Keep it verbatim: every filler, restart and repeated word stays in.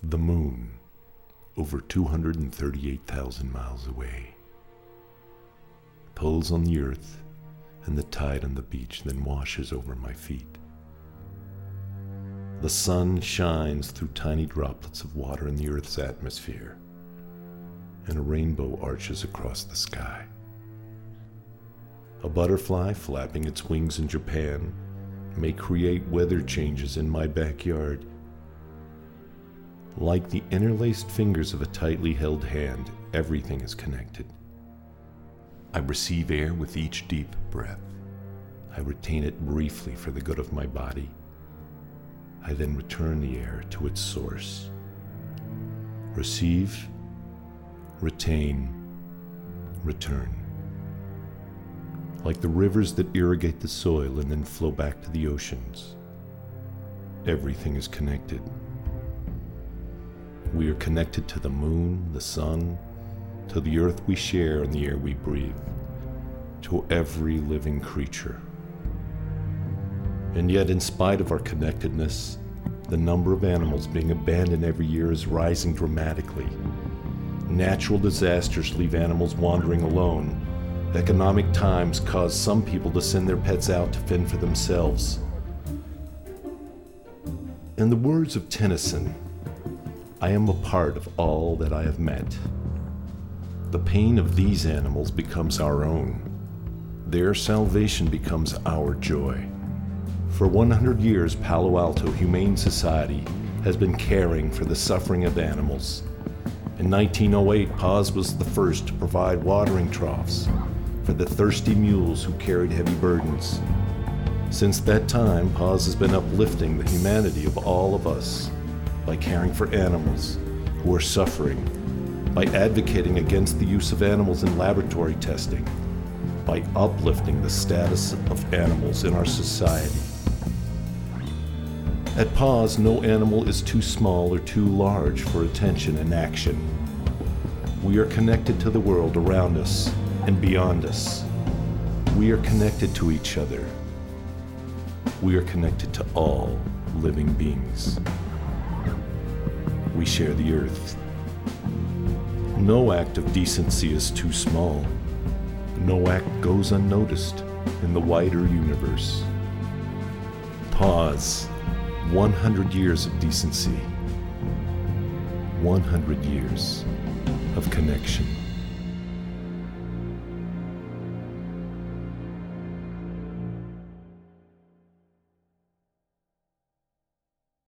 The moon, over two hundred thirty-eight thousand miles away, pulls on the earth, and the tide on the beach then washes over my feet. The sun shines through tiny droplets of water in the earth's atmosphere, and a rainbow arches across the sky. A butterfly flapping its wings in Japan may create weather changes in my backyard. Like the interlaced fingers of a tightly held hand, everything is connected. I receive air with each deep breath. I retain it briefly for the good of my body. I then return the air to its source. Receive, retain, return. Like the rivers that irrigate the soil and then flow back to the oceans, everything is connected. We are connected to the moon, the sun, to the earth we share and the air we breathe, to every living creature. And yet, in spite of our connectedness, the number of animals being abandoned every year is rising dramatically. Natural disasters leave animals wandering alone. Economic times cause some people to send their pets out to fend for themselves. In the words of Tennyson, I am a part of all that I have met. The pain of these animals becomes our own. Their salvation becomes our joy. For one hundred years, Palo Alto Humane Society has been caring for the suffering of animals. In nineteen oh eight, Paws was the first to provide watering troughs for the thirsty mules who carried heavy burdens. Since that time, Paws has been uplifting the humanity of all of us by caring for animals who are suffering, by advocating against the use of animals in laboratory testing, by uplifting the status of animals in our society. At Paws, no animal is too small or too large for attention and action. We are connected to the world around us and beyond us. We are connected to each other. We are connected to all living beings. We share the earth. No act of decency is too small. No act goes unnoticed in the wider universe. Paws. one hundred years of decency. one hundred years of connection.